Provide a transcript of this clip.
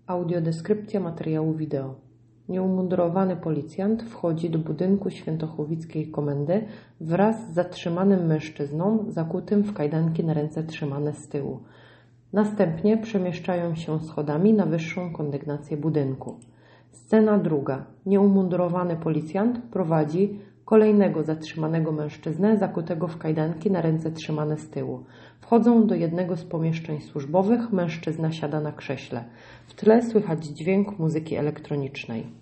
Audiodeskrypcja materiału wideo. Nieumundurowany policjant wchodzi do budynku świętochłowickiej komendy wraz z zatrzymanym mężczyzną zakutym w kajdanki na ręce trzymane z tyłu. Następnie przemieszczają się schodami na wyższą kondygnację budynku. Scena druga. Nieumundurowany policjant prowadzi kolejnego zatrzymanego mężczyznę zakutego w kajdanki na ręce trzymane z tyłu. Wchodzą do jednego z pomieszczeń służbowych, mężczyzna siada na krześle. W tle słychać dźwięk muzyki elektronicznej.